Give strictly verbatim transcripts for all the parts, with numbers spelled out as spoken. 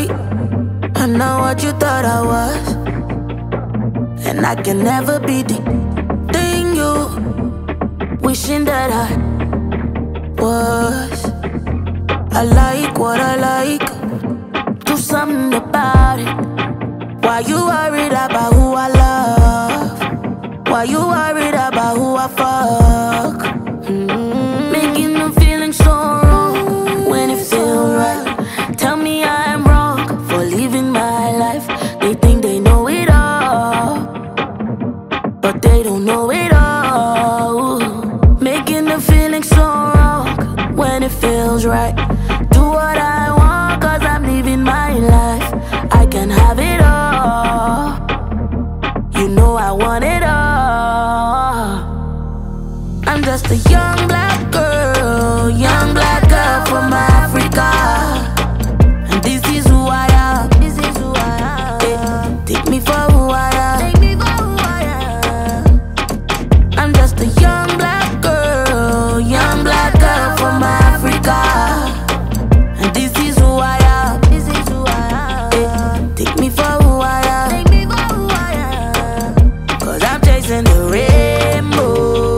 body. I'm not what you thought I was, and I can never be the thing you wishing that I was. I like what I like, do something about it. Why you worried about who I love? Why you worried about who I fuck? Mm-hmm. Making them feeling so wrong when it feels right. Tell me I'm wrong for living my life. They think they know it all, but they don't know it all. Making them feeling so wrong when it feels right. Do what I want, cause I'm living my life. I can have it all. You know I want it all. I'm just a young black girl, young black girl from Africa. And this is who I am. This is who I am. Yeah, take me for who I am. Take me for who I am. I'm just a young black girl, young black girl from Africa. And this is who I am. This is who I am. Yeah, take me for who I am. Take me for who I am. Cause I'm chasing the rainbow.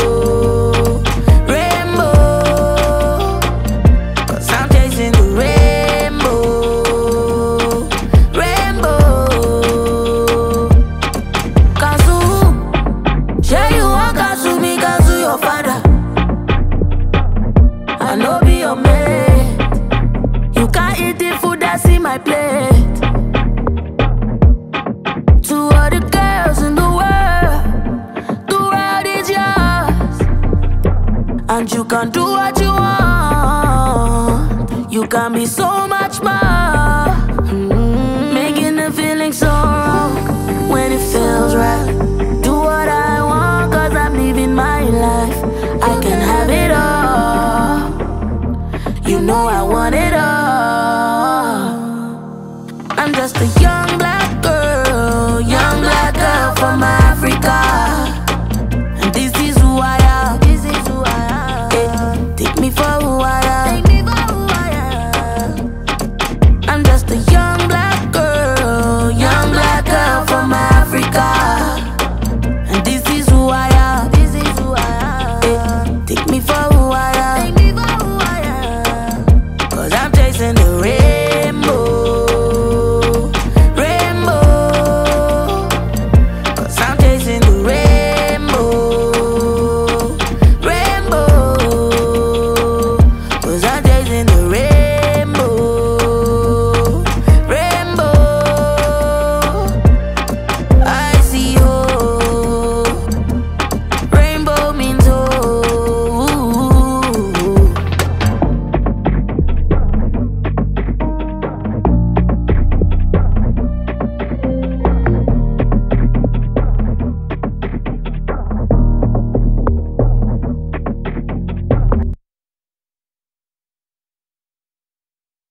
I know be your mate. You can't eat the food that's in my plate. To all the girls in the world, the world is yours, and you can do what you want. You can be so much more. Mm-hmm. Making the feeling so wrong when it feels right. Do what I want, cause I'm living my life. I can have it all. You know I want it all. I'm just a young black